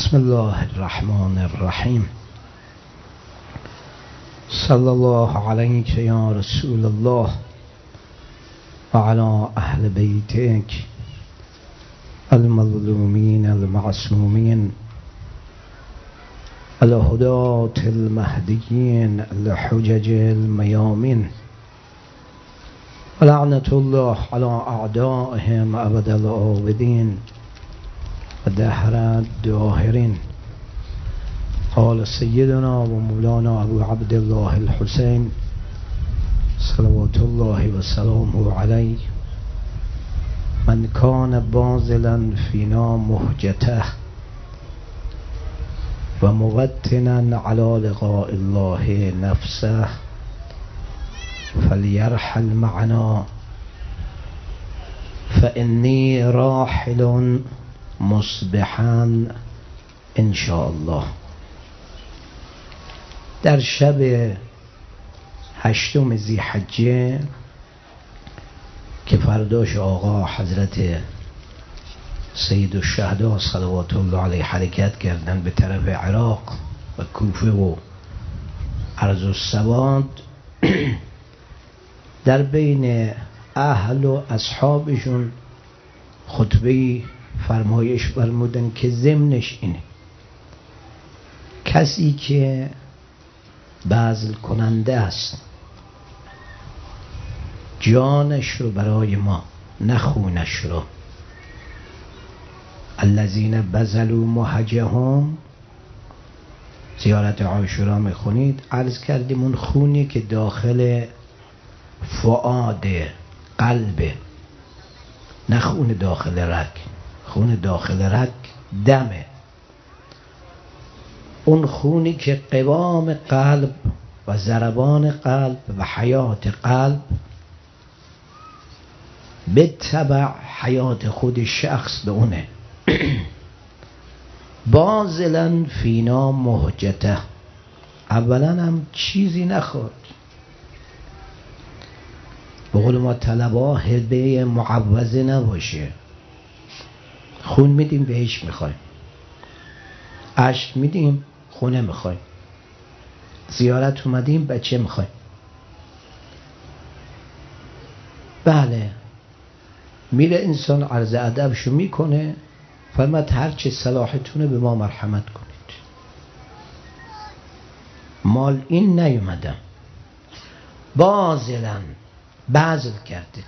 بسم الله الرحمن الرحیم. صلی الله علیک یا رسول الله و علی اهل بیتک المظلومین المعصومین الهداة المهدیین الحجج المیامین ولعنة الله علی اعدائهم ابد الآبدین و دهر الداهرین. قال سیدنا و مولانا ابو عبدالله الحسین صلوات الله و سلامه علیه: من کان باذلا فینا مهجته و موطنا علی لقاء الله نفسه فلیرحل معنا فانی راحل مصبحا ان شاء الله. در شب 8 ذی‌حجه که فرداش آقا حضرت سید الشهدا صلوات الله علیه حرکت کردن به طرف عراق و کوفه و ارض السواد، در بین اهل و اصحابشون خطبه فرمایش فرمودن که ضمنش اینه: کسی که بذل کننده است جانش رو برای ما، نه خونش رو. الذین بذلوا مهجهم، زیارت عاشورا میخونید، عرض کردیم اون خونی که داخل فؤاد قلبه، نه خون داخل رگ. خون داخل رگ دمه. اون خونی که قوام قلب و ضربان قلب و حیات قلب به تبع حیات خود شخص به اونه. باذلا فینا مهجته، اولا هم چیزی نخورد. به قول ما طلبا هدیه معوضه نباشه. خون میدیم بهش میخوایم، اشک میدیم خونه میخوایم، زیارت اومدیم بچه میخوایم. بله، میره انسان عرض ادبشو میکنه، فرمود هر چه صلاحتونه به ما مرحمت کنید. مال این نیومدم. باذلا، بذل کرده.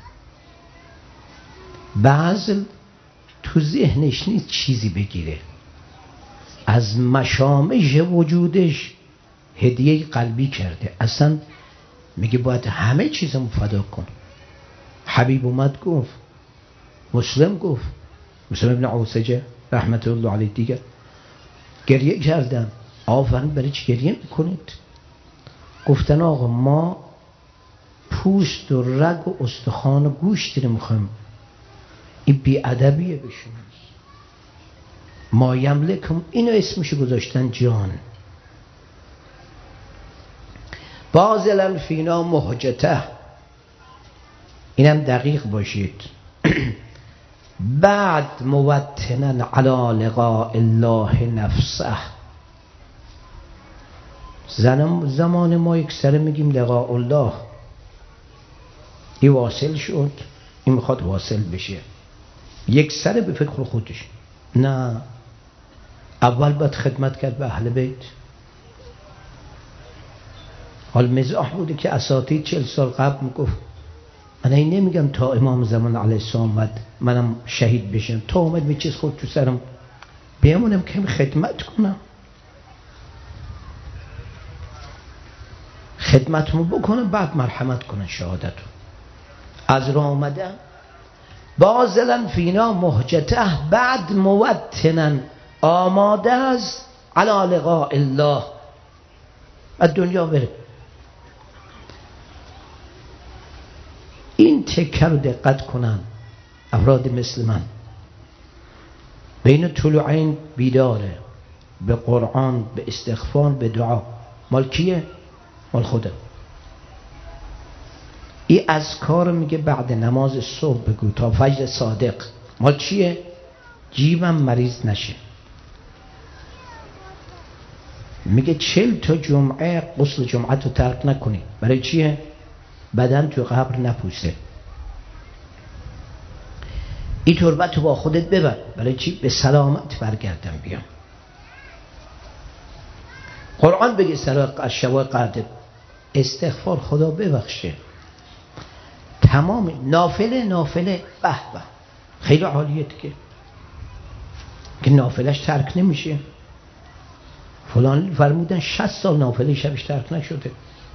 بذل تو ذهنش نیست چیزی بگیره، از مشامش وجودش هدیه قلبی کرده. اصلا میگه باید همه چیزمو فدا کن. حبیب اومد گفت، مسلم گفت، مسلم ابن عوسجه رحمت الله علیه دیگر گریه کردن. آفرین، برای چی گریه میکنید؟ گفتن آقا ما پوست و رگ و استخوان و گوشت میخوایم. این بی‌ادبیه به شما. ما یملکم، اینو اسمشو گذاشتن جان. باذلا فینا مهجته، اینم دقیق باشید. بعد موطنا علی لقاء الله نفسه. زمان ما یک سره میگیم لقاء الله، این واصل شد، این میخواد واصل بشه، یک سره به فکر خودش. نه، اول باید خدمت کرد به اهل بیت. حال مزاح بوده که اساتید 40 سال قبل میگفت من این نمیگم تا امام زمان علیه السلام اومد منم شهید بشم، تا اومد به چیز خود تو سرم بیامونم که خدمت کنم، خدمتمو بکنم، بعد مرحمت کنن شهادتو. از راه اومدم. باذلا فینا مهجته، بعد موطنا، آماده است علی لقاء الله، از دنیا بره. این تکه رو دقت کنن افراد مثل من. بین طلوعین بیداره، به قرآن، به استغفار، به دعا. مال کیه؟ مال خودم. این اذکار میگه بعد نماز صبح بگو تا فجر صادق. مال چیه؟ جیبم مریض نشه. میگه 40 تا جمعه غسل جمعه رو ترک نکنی. برای چیه؟ بدن تو قبر نپوسه. این تربت رو با خودت ببر. برای چی؟ به سلامت برگردم بیام. قرآن بگه سر شب قدر استغفار خدا ببخشه. تمام نافله به به خیلی عالیه دیگه که نافلش ترک نمیشه. فلان فرمودن 60 سال نافله شبش ترک نشده.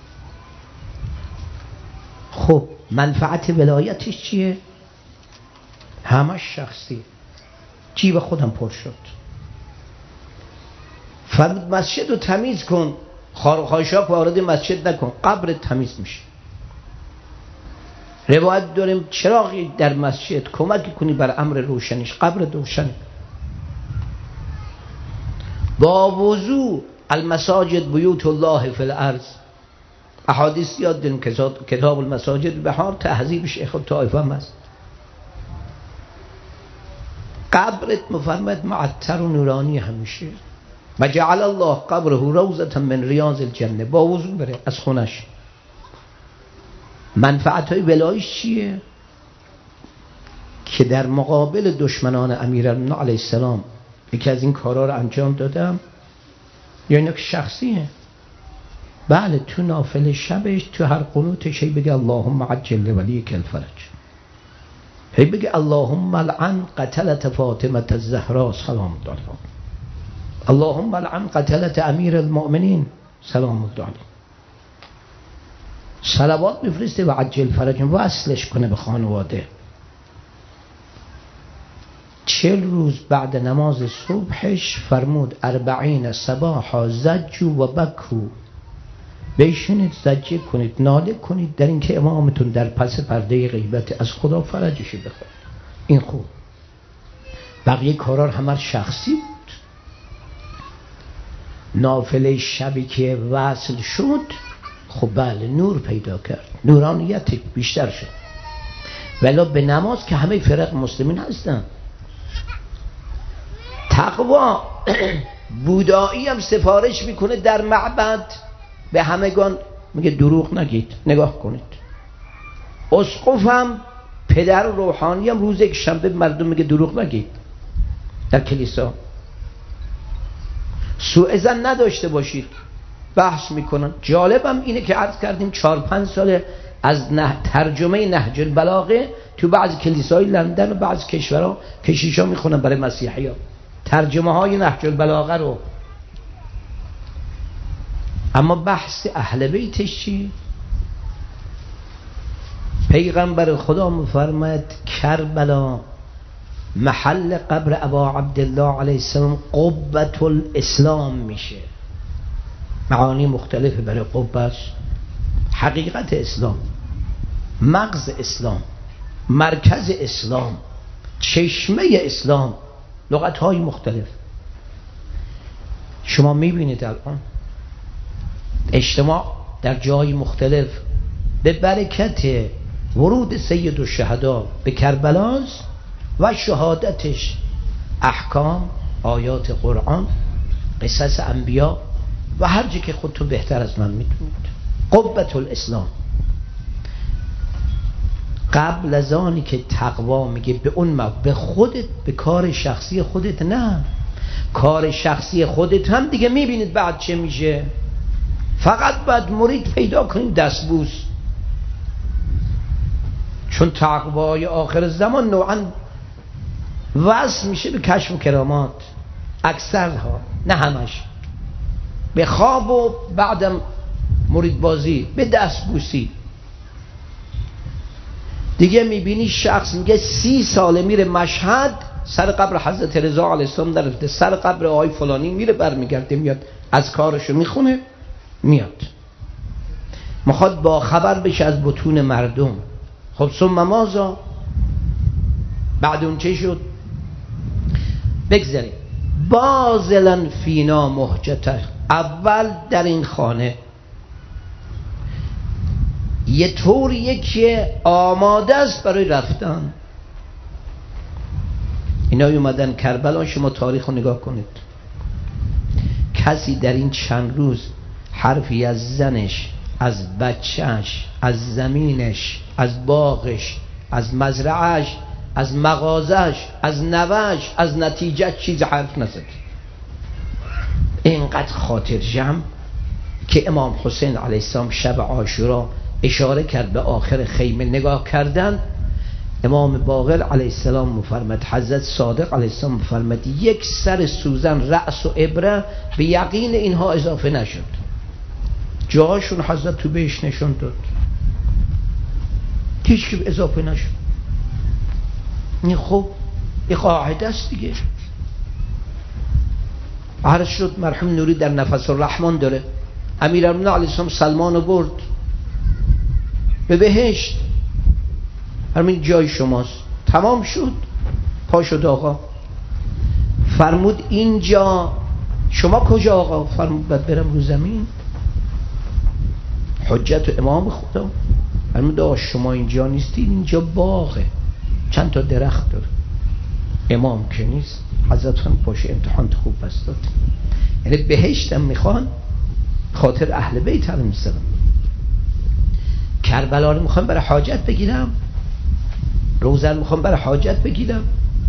خب منفعت ولایتش چیه؟ همش شخصی. جیب خودم پر شد. فرمود مسجد رو تمیز کن، خار و خاشاک وارد مسجد نکن، قبرت تمیز میشه. روایت داریم چراغی در مسجد کمک کنی بر امر روشنیش، قبر روشن. با وضو المساجد بیوت الله فی الارض. احادیث یاد داریم کتاب المساجد بهار تهذیب شیخ الطائفه هم هست. قبرت مفرمد معطر و نورانی همیشه. و جعل الله قبره روضة من ریاض الجنه. با وضو بره از خونش. منفعت های ولایش چیه؟ که در مقابل دشمنان امیرالمومنین علیه السلام یکی از این کارا رو انجام دادم، یا اینا که شخصیه. بله تو نافل شبش تو هر قنوتش هی بگه اللهم عجل ولیک الفرج، هی بگه اللهم لعن قتلت فاطمه الزهرا سلام الله علیها، اللهم لعن قتلت امیر المؤمنین سلام الله علیه. صلوات میفرسته و عجل فرج، وصلش کنه به خانواده. 40 روز بعد نماز صبحش فرمود 40 صباحا زجوا و بکو. بشینید زجه کنید، ناله کنید در این که امامتون در پس پرده غیبت، از خدا فرجش بخواید. این خوب. بقیه کارا همه شخصی بود. نافله شبی که وصل شد، خب بله نور پیدا کرد، نورانیت بیشتر شد. ولی به نماز که همه فرق مسلمین هستن. تقوا بودایی هم سفارش میکنه در معبد به همگان، میگه دروغ نگید، نگاه کنید. اسقف هم پدر روحانی هم روز یک شنبه مردم میگه دروغ نگید در کلیسا. سوء ظن نداشته باشید. بحث میکنن. جالبم اینه که عرض کردیم 4-5 سال از ترجمه نهج البلاغه تو بعض کلیسای لندن و بعض کشورها کشیشا میخونن برای مسیحی ها ترجمه های نهج البلاغه رو. اما بحث اهل بیتش چی؟ پیغمبر خدا مفرماد کربلا محل قبر ابا عبدالله علیه السلام قبة الاسلام میشه. معانی مختلفه برای قبهش. حقیقت اسلام، مغز اسلام، مرکز اسلام، چشمه اسلام، لغت‌های مختلف. شما میبینید الان اجتماع در جای مختلف به برکت ورود سید الشهدا به کربلاس و شهادتش احکام، آیات قرآن، قصص انبیا و هر چی که خودتون بهتر از من میدونید. قبة الاسلام. قبل از آنی که تقوا میگه به اون به خودت، به کار شخصی خودت نه. کار شخصی خودت هم دیگه میبینید بعد چه میشه. فقط باید مرید پیدا کنیم دستبوس. چون تقوای آخر زمان نوعا وصل میشه به کشف و کرامات، اکثرها نه همش، به خواب و بعدم مرید بازی، به دستبوسی. دیگه میبینی شخص میگه 30 ساله میره مشهد سر قبر حضرت رضا علیه السلام درفته، سر قبر آقای فلانی میره برمیگرده میاد، از کارشو میخونه میاد، میخواد با خبر بشه از بطون مردم. خب ثم ماذا؟ بعد اون چه شد؟ بگذاریم. بازلن فینا محجته. اول در این خانه یه طوریه که آماده است برای رفتن. اینا اومدن کربلا. شما تاریخ رو نگاه کنید. کسی در این چند روز حرفی از زنش، از بچهش، از زمینش، از باغش، از مزرعش، از مغازش، از نوش، از نتیجه چیز حرف نزد. اینقدر خاطر جمع که امام حسین علیه السلام شب عاشورا اشاره کرد به آخر خیمه نگاه کردن. امام باقر علیه السلام مفرمد، حضرت صادق علیه السلام مفرمد یک سر سوزن رأس و ابره به یقین اینها اضافه نشد. جاهاشون حضرت تو بهش نشون داد، هیچ که اضافه نشد. این خب این قاعده است دیگه. عرض شد مرحوم نوری در نفس الرحمن داره، امیرالمومنین علیه السلام سلمان رو برد به بهشت، همین جای شماست. تمام شد، پا شد آقا، فرمود اینجا. شما کجا آقا؟ فرمود باید برم رو زمین. حجت و امام خدا فرمود آقا شما اینجا نیستید، اینجا باغه، چند تا درخت داره، امام که نیست. حضرت فرمود باشه امتحان خوب بست داد. یعنی بهشتم میخوان خاطر اهل بیت علیهم السلام. کربلا رو میخوام برای حاجت بگیرم، روزه رو میخوام برای حاجت بگیرم،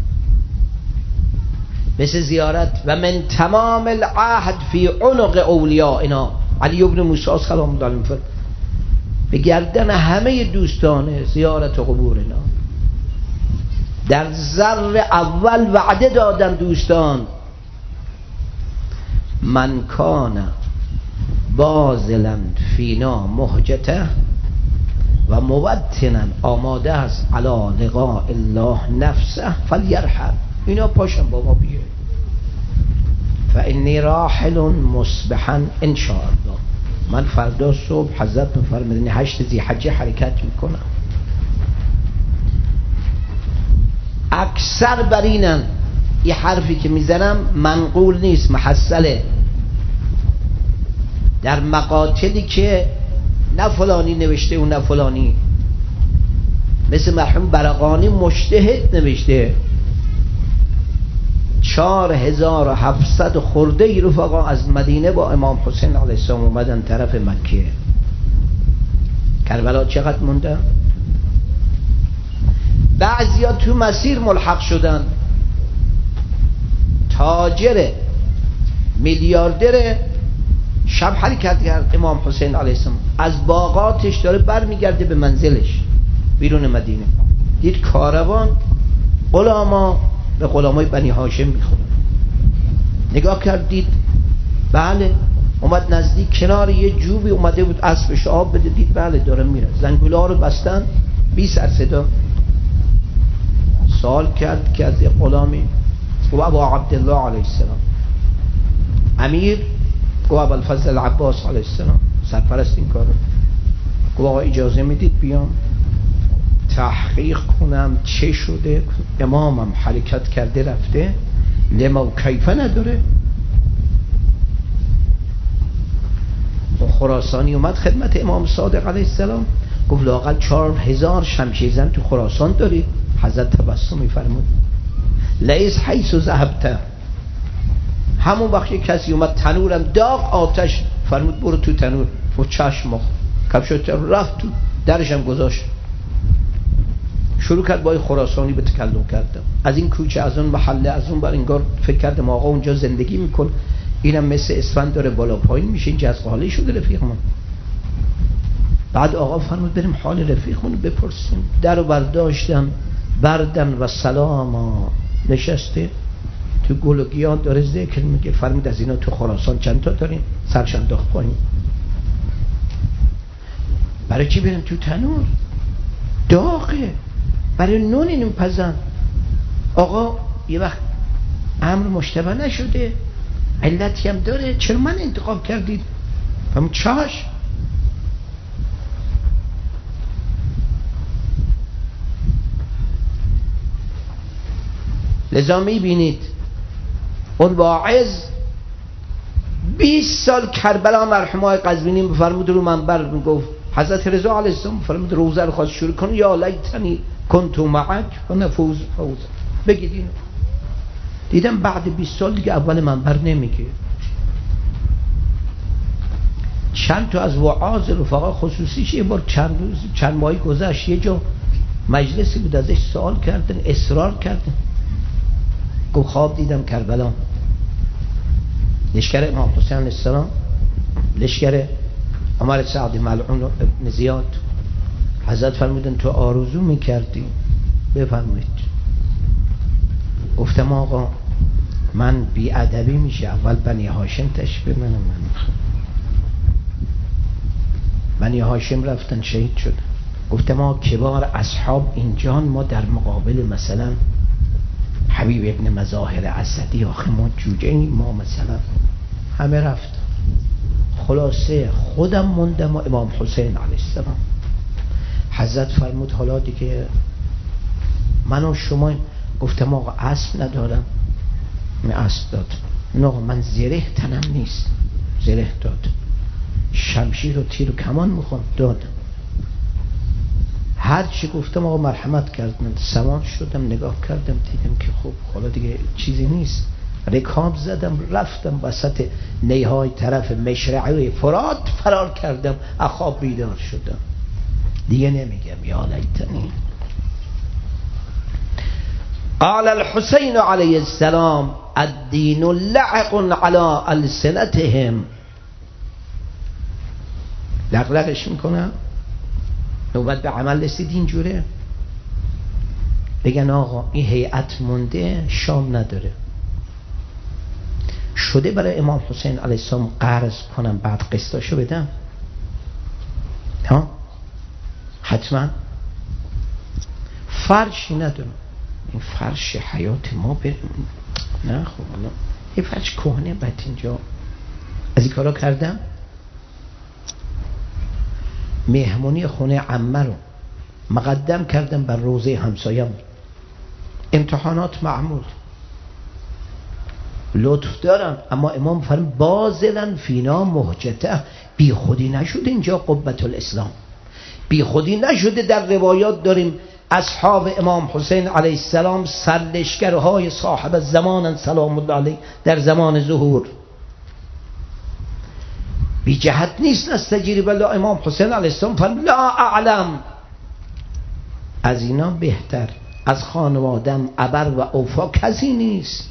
مثل زیارت و من تمام العهد فی عنق اولیائنا. علی ابن موسی سلام الله علیه فرمود به گردن همه دوستان زیارت قبورنا. در ذره اول وعده دادن دوستان، من کان بازلا فینا مهجته و موطنا آماده است علی لقاء الله نفسه فلیرحل. اینا پاشم با ما بیه. فانی راحل مصبحا ان شاء الله. من فردا صبح حضرت میفرمایند 8 ذی‌حجه حرکت میکنم. اکثر بر اینن، این حرفی که میزنم منقول نیست، محصله. در مقاتلی که نه فلانی نوشته و نه فلانی، مثل مرحوم برقانی مجتهد نوشته 4700 خورده ای رفقا از مدینه با امام حسین علیه السلام اومدن طرف مکه. کربلا چقدر مونده؟ بعضیا تو مسیر ملحق شدن. تاجر میلیاردر شب حرکت کرد امام حسین علیه السلام، از باغاتش داره برمیگرده به منزلش بیرون مدینه. دید کاروان غلاما به غلامای بنی هاشم میخورن. نگاه کرد دید بله، اومد نزدیک، کنار یه جوبی اومده بود اسبش آب بده، دید بله داره میره. زنگوله ها رو بستن، بی سر صدا. سوال کرد که از یه غلامی، گفت ابا عبدالله علیه السلام. امیر گفت ابوالفضل العباس علیه السلام، سرپرست این کارو. گفت آقا اجازه میدید بیام تحقیق کنم چه شده؟ امامم حرکت کرده رفته، لما و کیفه نداره. و خراسانی اومد خدمت امام صادق علیه السلام، گفت لااقل 4000 شمشیرزن تو خراسان دارید. حضرت تبسم میفرمود لیس حیث ذهبت. همون وقت کسی اومد تنورم داغ آتش، فرمود برو تو تنور. و چشم کفشت رفت تو، درشم گذاشت. شروع کرد با خراسانی به تکلم کردم، از این کوچه، از اون محله، از اون بر. انگار فکر کردم آقا اونجا زندگی میکن، اینم مثل اسفند داره بالا پایین میشه، این جزقاله شده رفیقمون. بعد آقا فرمود بریم حال رفیقمون رو بپرسیم. در رو برداشتن، بردن و سلاما. نشسته تو گل و گیاه داره ذکر میگه. فرمود از اینا تو خراسان چند تا داریم؟ سرش انداخت پایین. برای چی بریم تو تنور؟ داغه، برای نون اینو پزن. آقا یه وقت امر مشتبه نشده، علتی هم داره، چرا من انتخاب کردید؟ فرمود چاش. لذا میبینید اون واعظ 20 سال کربلا مرحومای قزوینی فرمود رو منبر میگفت، حضرت رضا علیه السلام فرمود روزه رو خواست شروع کنه، یا لیتنی کنت معک و نفوز فوز. بگید اینو. دیدم بعد 20 سال دیگه اول منبر نمیگه. چند تا از وعاظ رفقا خصوصیش یه بار چند ماهی گذشت یه جا مجلسی بود ازش سوال کردن، اصرار کردن، گفت خواب دیدم کربلا، لشکر امام حسین علیه السلام، لشکر عمر سعد ملعون ابن زیاد. حضرت فرمودن تو آرزو میکردی؟ بفرمایید. گفتم آقا من بی ادبی میشه اول بنی هاشم تشبیه منم، بنی هاشم رفتن شهید شدن. گفتم ما کبار اصحاب اینجان، ما در مقابل مثلا حبیب ابن مظاهر اسدی آخه ما جوجه این، ما مثلا همه رفت. خلاصه خودم موندم و امام حسین علیه السلام. حضرت فرمود حالا دیگه من و شما. گفتم آقا اسب ندارم. من اسب داد. نه من زره تنم نیست. زره داد. شمشیر و تیر و کمان میخوام، دادم. هر چی گفتم آقا مرحمت کردن. سوار شدم، نگاه کردم، دیدم که خب حالا دیگه چیزی نیست. رکاب زدم رفتم وسط نیهای طرف مشرعه فرات فرار کردم. از خواب بیدار شدم. دیگه نمیگم یا لیتنی. قال الحسین علیه السلام الدین لعق علی السنتهم. لغلغش میکنم. نوبت به عمل رسید اینجوره بگن آقا این هیئت مونده، شام نداره، شده برای امام حسین علیه السلام قرض کنم بعد قسطاشو بدم؟ ها حتما. فرشی ندارم. این فرش حیات ما بریم. نه خب الان این فرش کهنه بعد اینجا از این کارا کردم. مهمونی خونه عمه رو مقدم کردم بر روزه همسایم. امتحانات معمول، لطف دارم، اما امام فرم بازلن فینا مهجته. بی خودی نشد اینجا قبة الاسلام، بی خودی نشده. در روایات داریم اصحاب امام حسین علیه السلام سرلشکرهای صاحب زمان سلام الله علیه در زمان ظهور. بی جهت نیست نستجیری بالله. امام حسین علیه السلام فرمود لا اعلم، از اینا بهتر از خانوادم ابر و اوفا کسی نیست.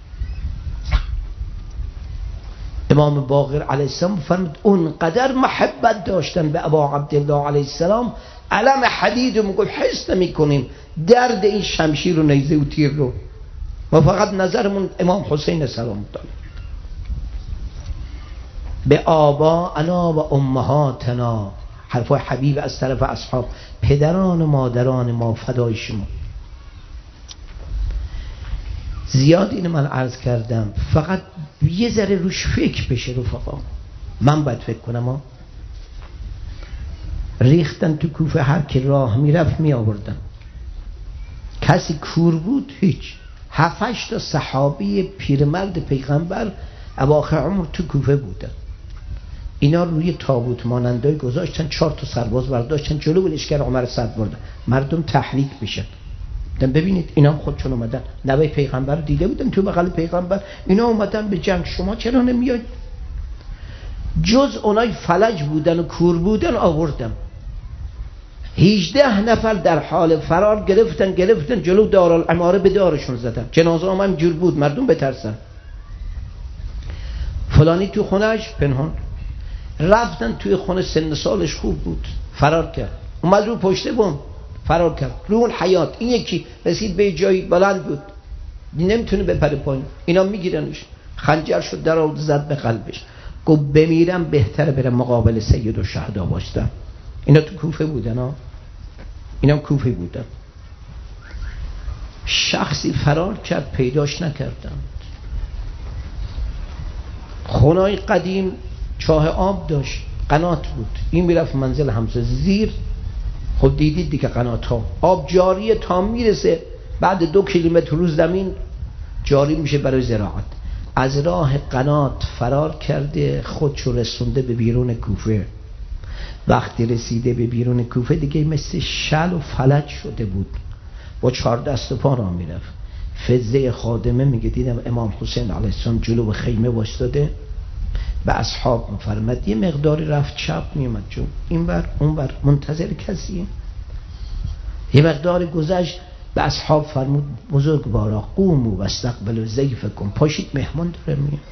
امام باقر علیه السلام فرمود اونقدر محبت داشتن به ابا عبدالله علیه السلام، علم حدید رو میگفت حس نمی کنیم درد این شمشیر و نیزه و تیر رو، ما فقط نظرمون امام حسین سلام داره. به آباءنا و امهاتنا، حرفای حبیب از طرف اصحاب، پدران و مادران ما فدای شما. زیاد اینو من عرض کردم، فقط یه ذره روش فکر بشه رفقا. من باید فکر کنم ها. ریختن تو کوفه، هر کی راه میرفت می آوردن. کسی کور بود هیچ. 7-8 تا صحابی پیرمرد پیغمبر اواخر عمر تو کوفه بودن. اینا روی تابوت مانندای گذاشتن، 4 تا سرباز برداشتن جلو لشکر عمر سعد بردن. مردم تحریک بشن. ببینید اینا خودشون اومدن، نوه پیغمبر دیده بودن تو بغل پیغمبر، اینا اومدن به جنگ، شما چرا نمیاید؟ جز اونای فلج بودن و کور بودن آوردم. 18 نفر در حال فرار گرفتن جلو دارالعماره به دارشون زدن. جنازه هم جور بود، مردم بترسن. فلانی تو خونهش پنهان. رفتن توی خونه، سن سالش خوب بود، فرار کرد. اومد رو پشت بوم فرار کرد، رو اون حیات. این یکی رسید به جایی بلند بود، نمیتونه بپره پایین، اینا میگیرنش. خنجر شد در آورد زد به قلبش. گفت بمیرم بهتره برم مقابل سید الشهدا باشم. اینا تو کوفه بودن ها. اینا کوفه بودن. شخصی فرار کرد، پیداش نکردن. خونه‌ای قدیم چاه آب داشت، قنات بود. این میرفت منزل همسایه زیر. خب دیدید دیگه قنات ها آب جاریه تا میرسه، بعد 2 کیلومتر رو زمین جاری میشه برای زراعت. از راه قنات فرار کرده، خودشو رسونده به بیرون کوفه. وقتی رسیده به بیرون کوفه دیگه مثل شل و فلج شده بود، با 4 دست و پا را میرفت. فزه خادمه میگه دیدم امام حسین علیه السلام جلو خیمه وایساده، به اصحاب میفرمد یه مقداری رفت چپ میومد چون این بر اون بر منتظر کسیه. یه مقداری گذشت به اصحاب فرمود بزرگوارا قوموا واستقبلوا ضیفکم، پاشید مهمان داره میاد.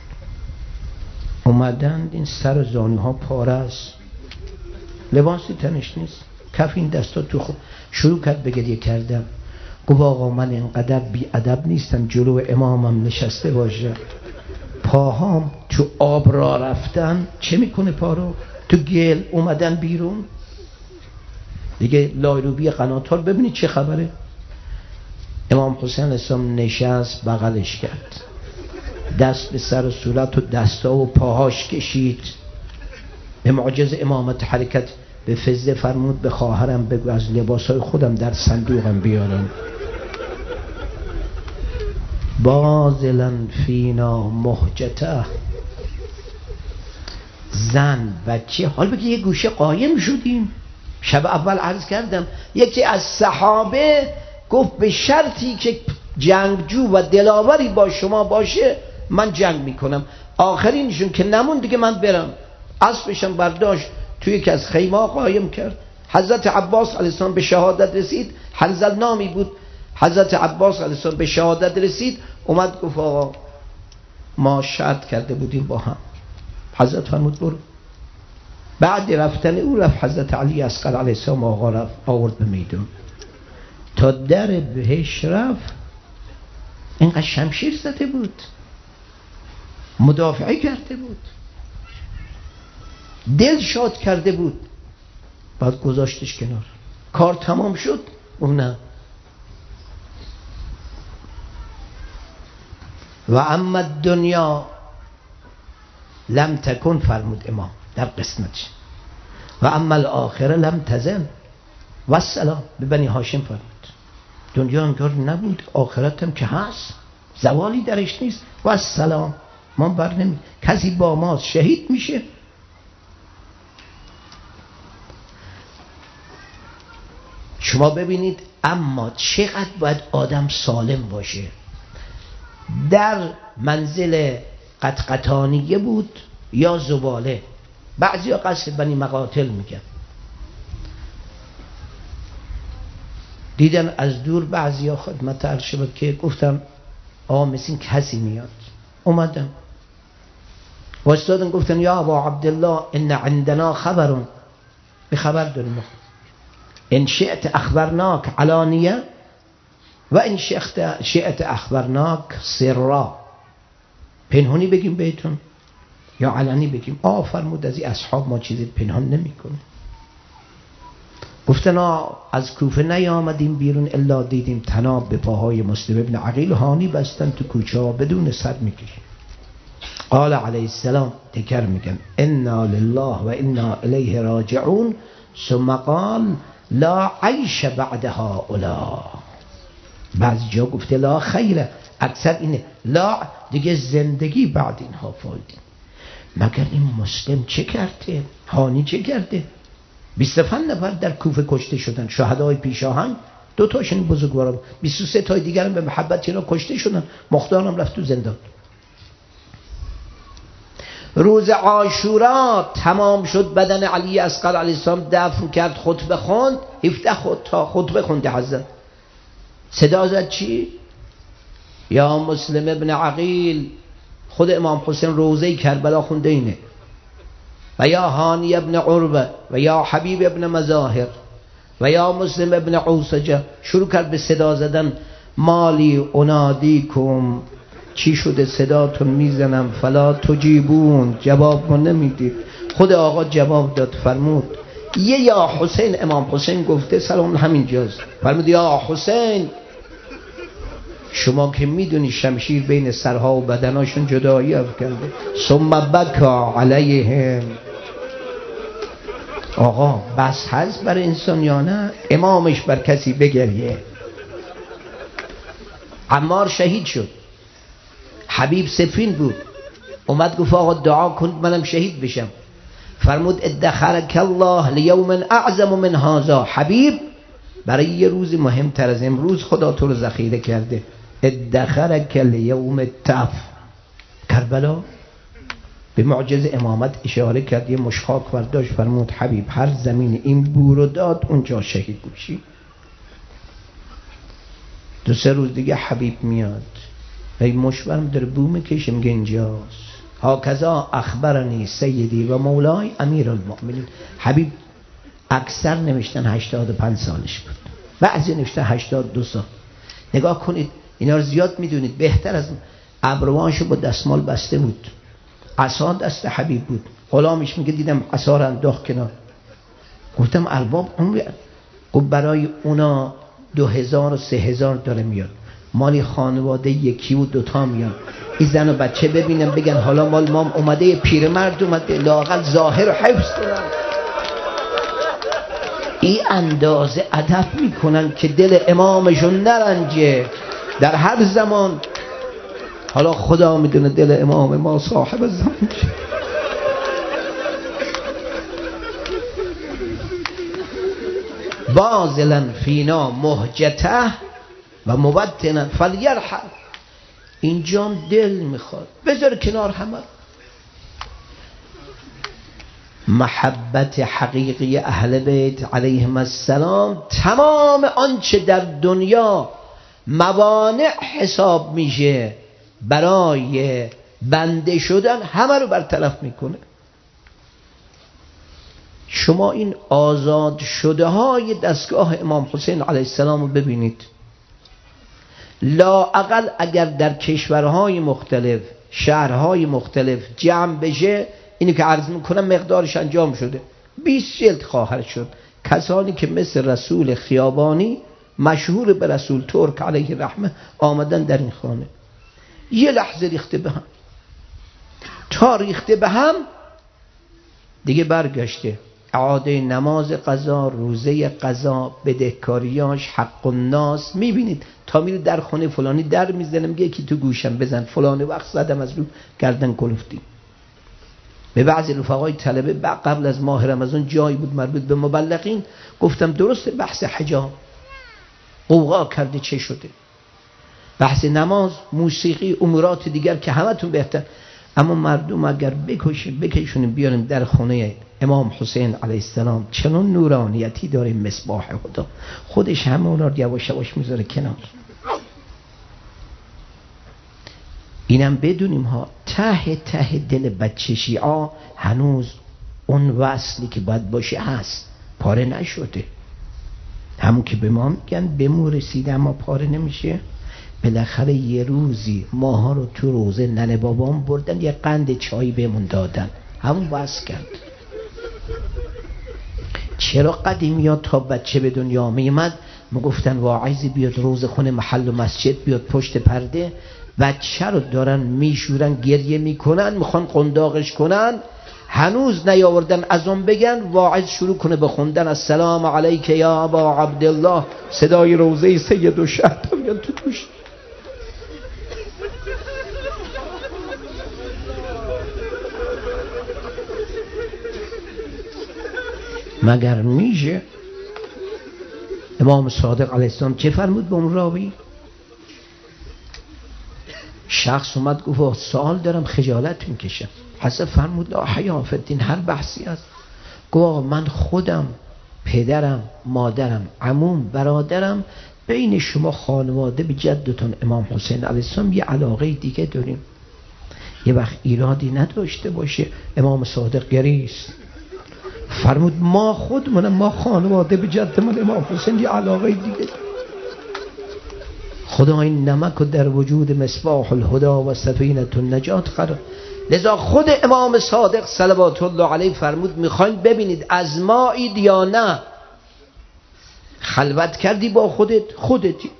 اومدن این سر و زانوها پاره است، لباسی تنش نیست، کف این دستا تو خود شروع کرد به گریه کردن. گفت آقا من اینقدر بی ادب نیستم جلو امامم نشسته باشه، پاهام تو آب را رفتن چه میکنه پارو تو گل اومدن بیرون دیگه. لایروبی قناطار ببینید چه خبره. امام حسین السلام نشست بغلش کرد، دست به سر و صورت و دستا و پاهاش کشید، به معجز امامت حرکت به فزه فرمود به خواهرم بگو از لباسای خودم در صندوقم بیارم. بازلا فینا مهجته، زن بچه. حال بگی یه گوشه قایم شدیم. شب اول عرض کردم یکی از صحابه گفت به شرطی که جنگجو و دلاوری با شما باشه من جنگ میکنم. آخرینشون که نمون دیگه من برم، اسبشم برداشت توی یکی از خیمه قایم کرد. حضرت عباس علیه السلام به شهادت رسید، حنظل نامی بود. حضرت عباس علیه السلام به شهادت رسید، اومد گفت آقا ما شرط کرده بودیم با هم. حضرت فرمود برو. بعد رفتن او رفت حضرت علی اصغر علیه السلام آقا رفت آورد به میدون. تا در بهش رفت اینقدر شمشیر زده بود، مدافعه کرده بود، دل شاد کرده بود. بعد گذاشتش کنار. کار تمام شد اون نه. و اما دنیا لم تکن، فرمود امام در قسمتش، و اما الاخره لم تزل و السلام. به بنی هاشم فرمود دنیا انگار نبود، آخرت هم که هست، زوالی درش نیست. و السلام، ما بر نمی کسی با ما شهید میشه. شما ببینید اما چقدر باید آدم سالم باشه. در منزل قطقطانیه بود یا زباله، بعضی ها قصد بنی مقاتل میگن. دیدن از دور بعضی ها خدمت عرض شد که گفتم آقا مثل کسی میاد. اومدن واسطادن گفتن یا ابا عبدالله ان عندنا خبرون، به خبر داریم، ان شئت اخبرناک علانیه و این شئت اخبرناک سرا، پنهانی بگیم بهتون یا علنی بگیم. فرمود از این اصحاب ما چیزی پنهان نمی کنه. گفتن از کوفه نیامدیم بیرون الا دیدیم تناب به پاهای مسلم ابن عقیل هانی بستن تو کوچه ها بدون سر میکشیم. قال علیه السلام تکر میگن انا لله و انا الیه راجعون، ثم قال لا عیش بعد هؤلاء. بعضی جا گفته لا خیره، اکثر اینه لا دیگه زندگی بعد اینها فایده. مگر این مسلم چه کرده؟ هانی چه کرده؟ 25 نفر در کوفه کشته شدن، شهدای پیشاهنگ 2 تاشون بزرگوارا، 23 تای دیگرم به محبت اینا کشته شدن. مختارم رفت تو زندان. روز عاشورا تمام شد، بدن علی اصغر علیه السلام دفن کرد، خطبه خوند، 17 خطبه خونده حضرت. صدا زد چی؟ یا مسلم ابن عقیل، خود امام حسین روزه کربلا خونده اینه، و یا هانی ابن عربه و یا حبیب ابن مظاهر و یا مسلم ابن عوسجه. شروع کرد به صدا زدن. مالی انادیکم، چی شده صداتون میزنم، فلا تجیبون، جواب ما نمیدید. خود آقا جواب داد، فرمود یا حسین. امام حسین گفته سلام همینجاست، فرمود یا حسین شما که میدونی شمشیر بین سرها و بدناشون جدایی افکنده. ثم بکا علیهم. آقا بس هست بر انسان یا نه؟ امامش بر کسی بگریه. عمار شهید شد، حبیب سفین بود، اومد گفت آقا دعا کن منم شهید بشم. فرمود ادخرک الله لیوم اعظم من هذا. حبیب برای یه روز مهمتر از امروز خدا تو رو ذخیره کرده. ادخرک لیوم التف. کربلا به معجزه امامت اشاره کرد، یه مشخاک برداشت فرمود حبیب هر زمین این بورو داد اونجا شهید میشی. 2-3 روز دیگه حبیب میاد و این مشورم داره بو میکشه میگه اینجاست. هاکذا اخبرنی سیدی و مولای امیر المؤمنین. حبیب اکثر نوشتن 85 سالش بود، بعضی نوشتن 82 سال. نگاه کنید اینا رو زیاد میدونید. بهتر از ابروانشو با دستمال بسته بود، عصا دست حبیب بود. غلامش میگه دیدم عصا رو انداخت کنار. گفتم ارباب عمر، گفت برای اونا 2000 و 3000 داره میاد، مالی خانواده 1 و 2 میان. این زن و بچه ببینم بگن حالا مال ما اومده، پیرمرد اومده، لااقل ظاهر رو حفظ کنن. این اندازه ادب میکنن که دل امامشون نرنجه در هر زمان. حالا خدا میدونه دل امام ما صاحب زمان چه. بازلا فینا مهجته و مبتنا فلیرحل. اینجا دل میخواد بذار کنار همه. محبت حقیقی اهل بیت علیهم السلام تمام آنچه در دنیا موانع حساب میشه برای بنده شدن همه رو برطرف میکنه. شما این آزاد شده های دستگاه امام حسین علیه السلام رو ببینید. لااقل اگر در کشورهای مختلف شهرهای مختلف جمع بشه، اینی که عرض میکنم مقدارش انجام شده، 20 جلد خواهر شد. کسانی که مثل رسول خیابانی مشهور به رسول ترک علیه رحمه آمدن در این خانه، یه لحظه ریخته به هم، تا ریخته به هم دیگه برگشته. اعاده نماز قضا، روزه قضا، بدهکاریاش، حق الناس. میبینید تا میره در خونه فلانی در میزنه میگه یکی تو گوشم بزن، فلان وقت زدم از رو گردن کلفتی. به بعضی رفقای طلبه قبل از ماه رمضان جایی بود مربوط به مبلغین، گفتم درسته بحث حجاب قوقا کرده چه شده، بحث نماز، موسیقی، امورات دیگر که همتون بهتر، اما مردم اگر بکشونیم بیاریم در خونه امام حسین علیه السلام، چنون نورانیتی داره مصباح خدا، خودش همه اونا رو یواش یواش میذاره کنار. اینم بدونیم ها، ته ته دل بچه شیعه هنوز اون وصلی که باید باشه هست، پاره نشده. همون که به ما میگن به مو رسیده اما پاره نمیشه. بالاخره یه روزی ماها رو تو روزه ننه بابام بردن یه قند چای بهمون دادن، همون بس کرد. چرا قدیمیات تا بچه به دنیا میمد میگفتن واعظی بیاد روز خونه محل و مسجد بیاد پشت پرده، بچه رو دارن میشورن گریه میکنن میخوان قنداقش کنن، هنوز نیاوردن از اون بگن واعظ شروع کنه به خوندن السلام علیک یا ابا عبدالله، صدای روزه سید و شهد میاد تو توش. مگر میشه؟ امام صادق علیه السلام چه فرمود به اون راوی؟ شخص اومد گفت سوال دارم خجالت میکشم. حضرت فرمود لا حیا فی الدین، هر بحثی هست. گفت من خودم، پدرم، مادرم، عموم، برادرم، بین شما خانواده به جدتون امام حسین علیه السلام یه علاقه دیگه داریم، یه وقت ایرادی نداشته باشه. امام صادق گریست فرمود ما خودمونم، ما خانواده به جدمون امام حسین یه علاقه دیگه. خدا این نمک رو در وجود مصباح الهدا و سفینه النجات قرار. لذا خود امام صادق صلوات الله علیه فرمود میخواین ببینید از مایید یا نه؟ خلوت کردی با خودتی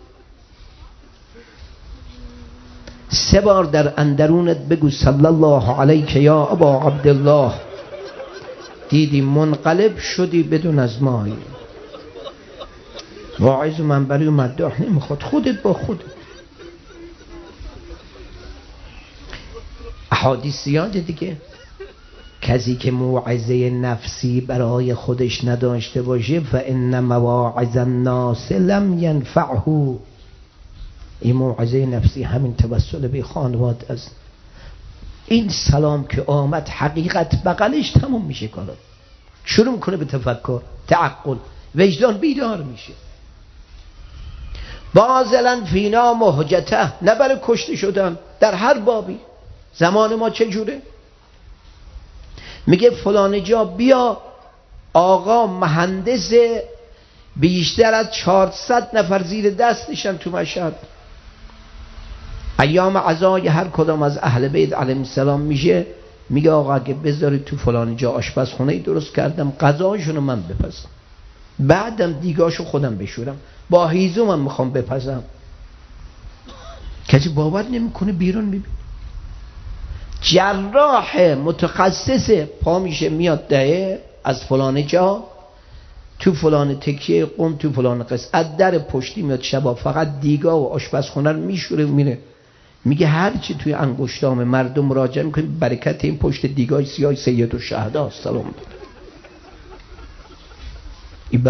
3 بار در اندرونت بگو صلی الله علیک یا ابا عبدالله، دیدی منقلب شدی بدون از مایی. واعظ و منبری و مداح نمیخواد، خودت با خودت. احادیث زیاده دیگه. کسی که موعظه نفسی برای خودش نداشته باشه فان مواعظ الناس لم ینفعه، این موعظه نفسی همین توسل به خانواده است. این سلام که آمد حقیقت بغلش تموم میشه کارا. شروع میکنه به تفکر، تعقل، وجدان بیدار میشه. بازلن فینا مهجته، نه برای کشته شدن در هر بابی. زمان ما چه جوره؟ میگه فلان جا بیا آقا مهندس بیشتر از 400 نفر زیر دستشن تو مشهد. ایام عزای هر کدام از اهل بیت علیهم السلام میشه، میگه آقا اگه بذارید تو فلان جا آشپزخونه درست کردم، غذاشونو من بپزم، بعدم دیگاشو خودم بشورم، با هیزومم میخوام بپزم. کسی باور نمیکنه بیرون میبینه. جراح متخصص پا میشه میاد دهه از فلان جا تو فلان تکیه قم تو فلان قصد از در پشتی میاد شبا فقط دیگا و آشپزخونه رو میشوره میره. میگه هرچی توی انگشتام مردم مراجعه میکنه برکت این پشت دیگای سیاه سید الشهدا سلام داره. این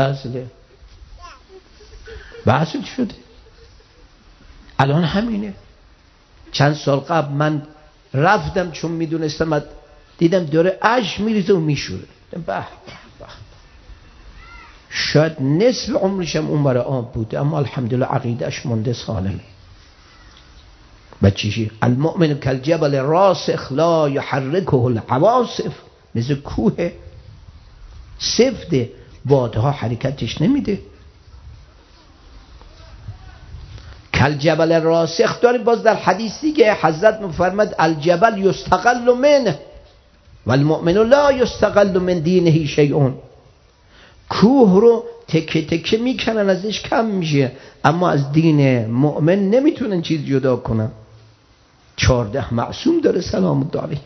بحث شده. الان همینه. چند سال قبل من رفتم چون میدونستم، دیدم داره اش میریزه و میشوره. به به. شاید نصف عمرشم اون برای آب بوده، اما الحمدلله عقیدهش مونده سالم. بچیشی المؤمن کالجبل راسخ لا یحرکه العواصف، مثل کوه سفته، بادها حرکتش نمیده. کالجبل راسخ داریم. باز در حدیث دیگه حضرت میفرماد الجبل یستقل منه والمؤمن لا یستقل من دینه شیء. کوه رو تکه تکه میکنن ازش کم میشه، اما از دین مؤمن نمیتونن چیز جدا کنن. 14 معصوم داره سلام الله علیه.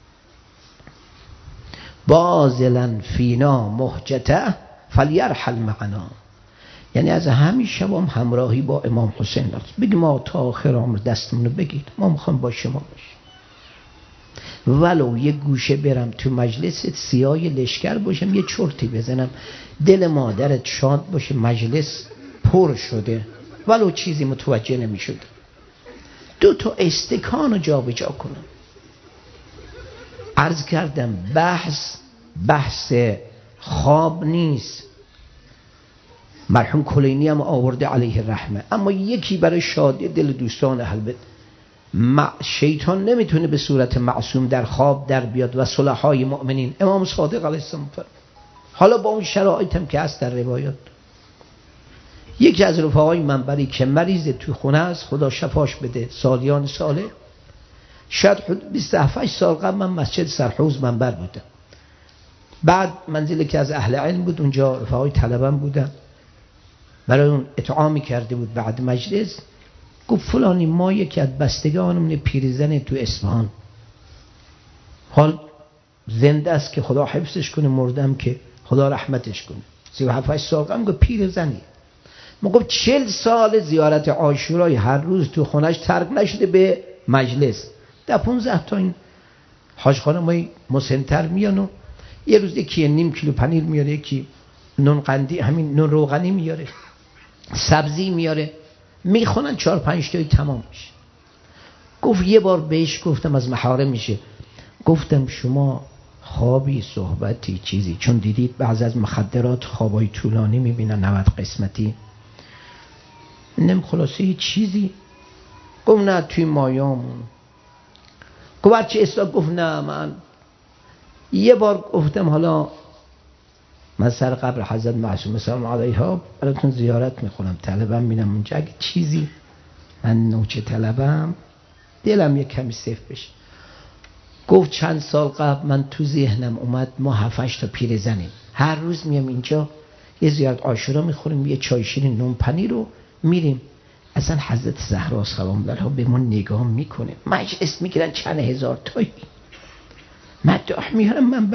بازلن فینا مهجته فلیرحل معنا، یعنی از همین شب همراهی با امام حسین داشت. بگی ما تا آخر عمر دستمونو بگید، ما میخوام با شما باشیم. ولو یه گوشه برم تو مجلس سیاه لشکر باشم یه چرتی بزنم، دل مادرت شاد باشه، مجلس پر شده، ولو چیزی متوجه نمیشد، 2 تا استکان رو جا به جا کنم. عرض کردم بحث خواب نیست. مرحوم کلینی هم آورده علیه الرحمه، اما یکی برای شادی دل دوستان اهل بیت. شیطان نمیتونه به صورت معصوم در خواب در بیاد و صلحای مؤمنین. امام صادق علیه السلام فرمود، حالا با اون شرایطم که هست در روایات. یکی از رفقای منبری که مریض تو خونه است، خدا شفاش بده، سالیان ساله، شاید 27 سال قبل من مسجد سرحوز منبر بودم. بعد منزلی که از اهل علم بود، اونجا رفقای طلبم بودن، برای اون اطعامی کرده بود. بعد مجلس گفت فلانی ما یکی از بستگانمون پیرزن تو اصفهان، حال زنده است که خدا حفظش کنه، مردم که خدا رحمتش کنه، 37 سال قبل گفت پیرزنی. ما گفت 40 سال زیارت عاشورای هر روز تو خونش ترک نشده به مجلس. در 15 تا این حاج خانمای مسنتر میان و یه روز یکی نیم کیلو پنیر میاره، یکی نون قندی، همین نون روغنی میاره، سبزی میاره، میخونن 4-5 تایی تمام میشه. گفت یه بار بهش گفتم از محارم میشه، گفتم شما خوابی صحبتی چیزی، چون دیدید بعض از مخدرات خوابای طولانی میبینن 90 قسمتی، نم خلاصه چیزی. گفت نه توی مایامون. گفت هرچی اصلاح. گفت نه من یه بار گفتم حالا من سر قبر حضرت معصومه سلام علیها براتون زیارت میخونم، طلبم میرم اونجا، اگه چیزی من نوچه طلبم دلم یه کمی صفر بشه. گفت چند سال قبل من تو ذهنم اومد ما 7-8 تا پیرزنیم، هر روز میام اینجا یه زیارت عاشورا میخوریم، یه چای شیرین نون پنیر رو میریم، اصلا حضرت زهرا سلام علیها به ما نگاه میکنه، مجلس میگیرن چند هزار تایی، مداح میارم من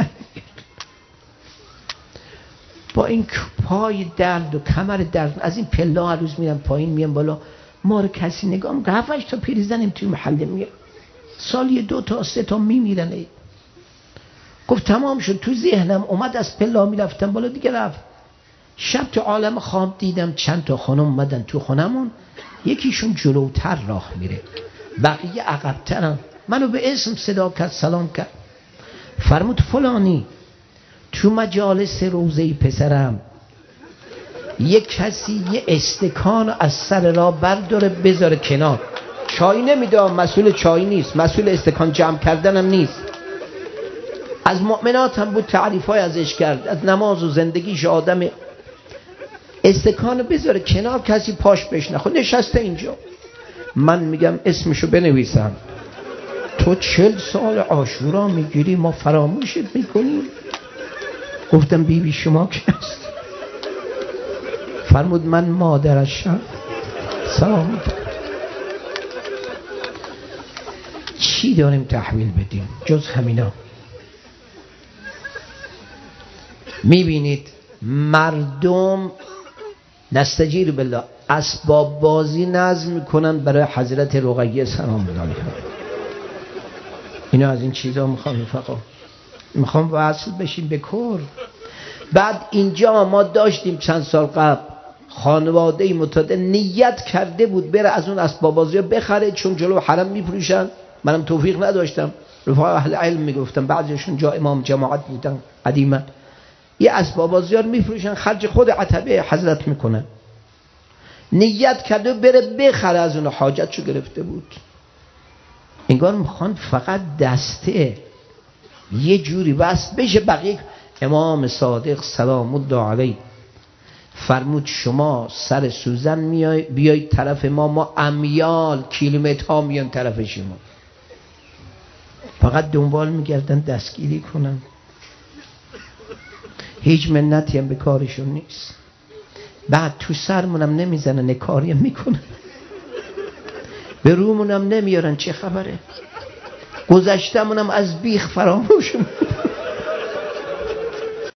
با این پای درد و کمر درد از این پلا هر روز میرم پایین میام بالا، ما رو کسی نگاه میکنه. 7-8 تا پیرزنیم توی محله میاد، سالی 2 تا 3 تا میمیرن. گفت تمام شد، تو ذهنم اومد از پلا میرفتم بالا دیگه رفت. شب تو عالم خواب دیدم چند تا خانم اومدن تو خونمون، یکیشون جلوتر راه میره، بقیه عقبترن. منو به اسم صدا کرد، سلام کرد، فرمود فلانی تو مجالس روضه پسرم یک کسی یه استکان از سر راه برداره بذاره کنار، چای نمیده، مسئول چای نیست، مسئول استکان جمع کردنم نیست، از مؤمنات هم بود، تعریفای ازش کرد، از نماز و زندگیش، آدم استکان بذاره کنار کسی پاش بشنه، خود نشسته اینجا. من میگم اسمشو بنویسم، تو 40 سال عاشورا میگیری ما فراموشت میکنیم. گفتم بیبی شما کی هست؟ فرمود من مادرشم. سلام. چی داریم تحویل بدیم جز همینا؟ میبینید مردم نستجیر بالله اسباب بازی نظم میکنن برای حضرت رقیه سلام الله. اینا از این چیزا میخوام رفقا، میخوام وصل بشیم به کور. بعد اینجا ما داشتیم چند سال قبل خانواده متعدد نیت کرده بود بره از اون اسباب بازی بخره، چون جلو حرم میفروشن. منم توفیق نداشتم، رفقا اهل علم میگفتم، بعضیشون جا امام جماعت بودن قدیما، یه اسباب بازی رو میفروشن، خرج خود عتبه حضرت میکنن. نیت کرده بره بخره از اون، حاجتشو گرفته بود. انگار میخوان فقط دسته یه جوری بس بشه بقیه. امام صادق سلام الله علیه فرمود شما سر سوزن بیایید طرف ما امیال کیلومترها میان طرف شما، فقط دنبال میگردن دستگیری کنن، هیچ منتی هم به کارشون نیست. بعد تو سرمونم نمیزنن، نکاریم میکنن، به رومونم نمیارن چه خبره، گذشتمونم از بیخ فراموش میکنن.